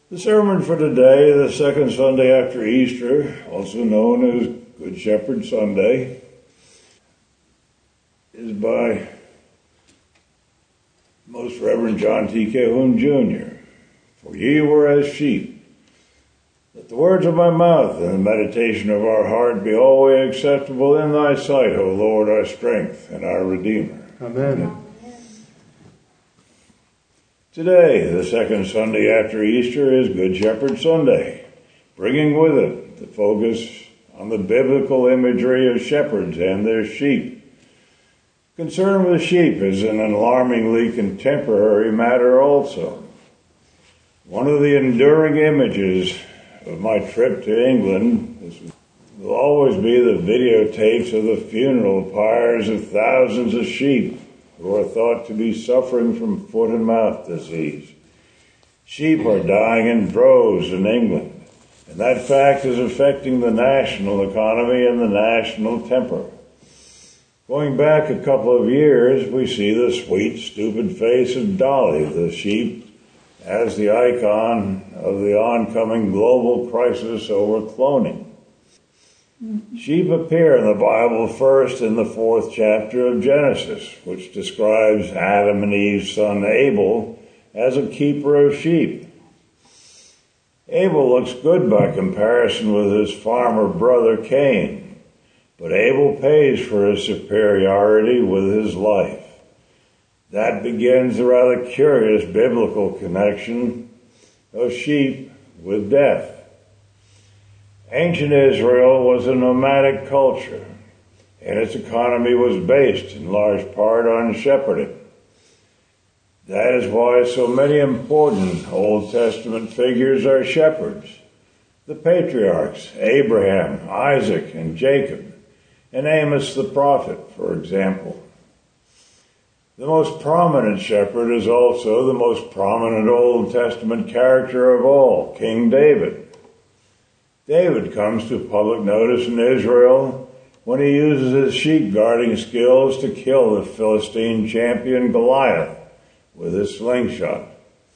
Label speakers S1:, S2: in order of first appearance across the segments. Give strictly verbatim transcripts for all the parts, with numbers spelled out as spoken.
S1: The sermon for today, the second Sunday after Easter, also known as Good Shepherd Sunday, is by Most Reverend John T. Calhoun, Junior For ye were as sheep. Let the words of my mouth and the meditation of our heart be always acceptable in thy sight, O Lord, our strength and our Redeemer.
S2: Amen. Amen.
S1: Today, the second Sunday after Easter, is Good Shepherd Sunday, bringing with it the focus on the biblical imagery of shepherds and their sheep. Concern with sheep is an alarmingly contemporary matter also. One of the enduring images of my trip to England will always be the videotapes of the funeral pyres of thousands of sheep who are thought to be suffering from foot and mouth disease. Sheep are dying in droves in England, and that fact is affecting the national economy and the national temper. Going back a couple of years, we see the sweet, stupid face of Dolly, the sheep, as the icon of the oncoming global crisis over cloning. Sheep appear in the Bible first in the fourth chapter of Genesis, which describes Adam and Eve's son Abel as a keeper of sheep. Abel looks good by comparison with his farmer brother Cain, but Abel pays for his superiority with his life. That begins the rather curious biblical connection of sheep with death. Ancient Israel was a nomadic culture, and its economy was based in large part on shepherding. That is why so many important Old Testament figures are shepherds. The patriarchs, Abraham, Isaac, and Jacob, and Amos the prophet, for example. The most prominent shepherd is also the most prominent Old Testament character of all, King David. David comes to public notice in Israel when he uses his sheep guarding skills to kill the Philistine champion Goliath with his slingshot.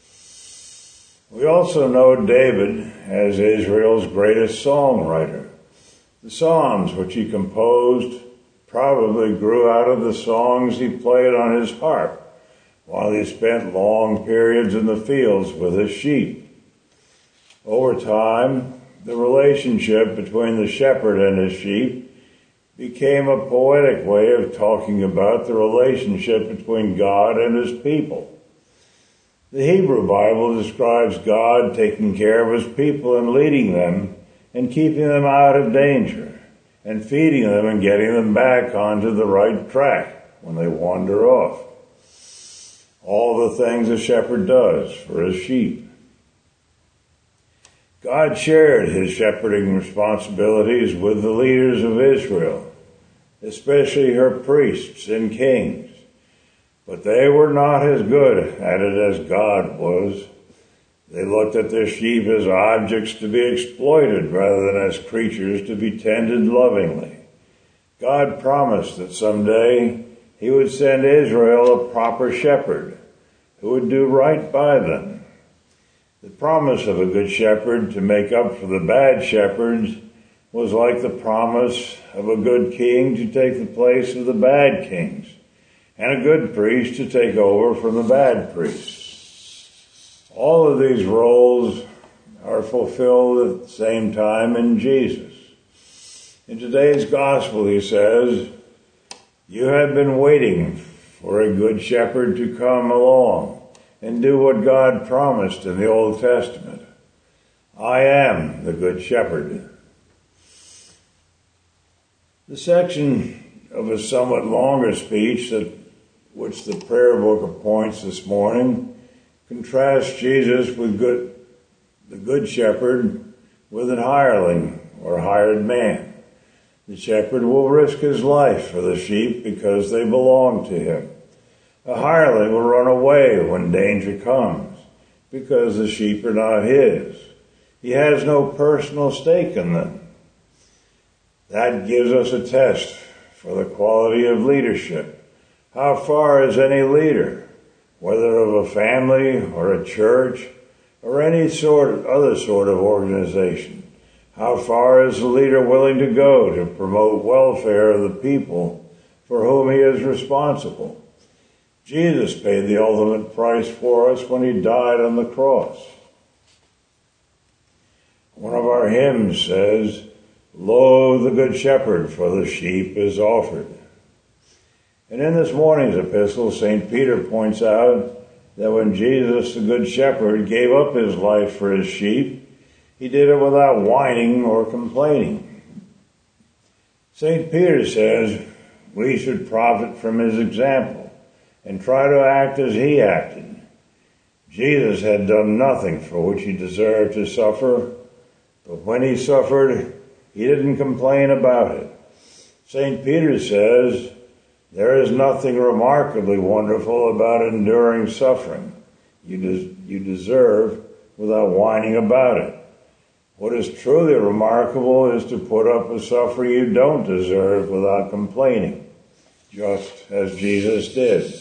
S1: We also know David as Israel's greatest songwriter. The Psalms which he composed probably grew out of the songs he played on his harp while he spent long periods in the fields with his sheep. Over time, the relationship between the shepherd and his sheep became a poetic way of talking about the relationship between God and his people. The Hebrew Bible describes God taking care of his people and leading them and keeping them out of danger and feeding them and getting them back onto the right track when they wander off. All the things a shepherd does for his sheep. God shared his shepherding responsibilities with the leaders of Israel, especially her priests and kings. But they were not as good at it as God was. They looked at their sheep as objects to be exploited rather than as creatures to be tended lovingly. God promised that someday he would send Israel a proper shepherd who would do right by them. The promise of a good shepherd to make up for the bad shepherds was like the promise of a good king to take the place of the bad kings, and a good priest to take over from the bad priests. All of these roles are fulfilled at the same time in Jesus. In today's gospel, he says, "You have been waiting for a good shepherd to come along and do what God promised in the Old Testament. I am the good shepherd." The section of a somewhat longer speech that which the prayer book appoints this morning contrasts Jesus with good, the good shepherd with an hireling or hired man. The shepherd will risk his life for the sheep because they belong to him. A hireling will run away when danger comes because the sheep are not his. He has no personal stake in them. That gives us a test for the quality of leadership. How far is any leader, whether of a family or a church, or any sort of other sort of organization? How far is the leader willing to go to promote welfare of the people for whom he is responsible? Jesus paid the ultimate price for us when he died on the cross. One of our hymns says, "Lo, the good shepherd for the sheep is offered." And in this morning's epistle, Saint Peter points out that when Jesus, the good shepherd, gave up his life for his sheep, he did it without whining or complaining. Saint Peter says we should profit from his example and try to act as he acted. Jesus had done nothing for which he deserved to suffer, but when he suffered, he didn't complain about it. Saint Peter says, there is nothing remarkably wonderful about enduring suffering you, des- you deserve without whining about it. What is truly remarkable is to put up with suffering you don't deserve without complaining, just as Jesus did.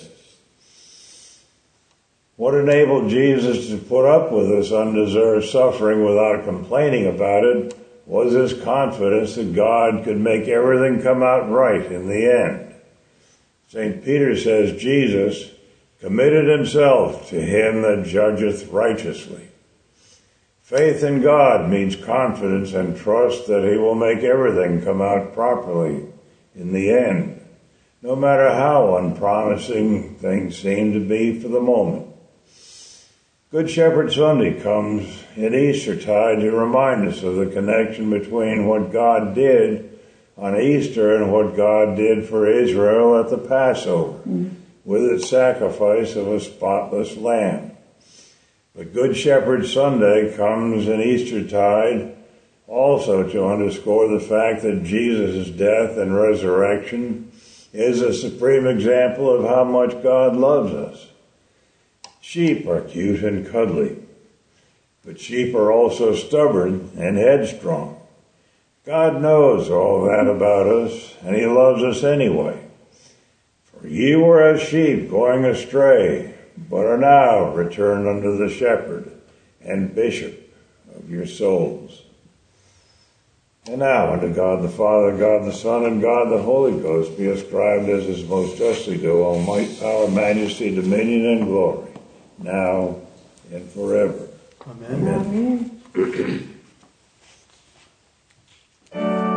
S1: What enabled Jesus to put up with this undeserved suffering without complaining about it was his confidence that God could make everything come out right in the end. Saint Peter says Jesus committed himself to him that judgeth righteously. Faith in God means confidence and trust that he will make everything come out properly in the end, no matter how unpromising things seem to be for the moment. Good Shepherd Sunday comes in Eastertide to remind us of the connection between what God did on Easter and what God did for Israel at the Passover, mm-hmm. with its sacrifice of a spotless lamb. But Good Shepherd Sunday comes in Eastertide also to underscore the fact that Jesus' death and resurrection is a supreme example of how much God loves us. Sheep are cute and cuddly, but sheep are also stubborn and headstrong. God knows all that about us, and he loves us anyway. For ye were as sheep going astray, but are now returned unto the shepherd and bishop of your souls. And now unto God the Father, God the Son, and God the Holy Ghost be ascribed as is most justly due all might, power, majesty, dominion, and glory, now and forever.
S2: Amen. Amen. Amen.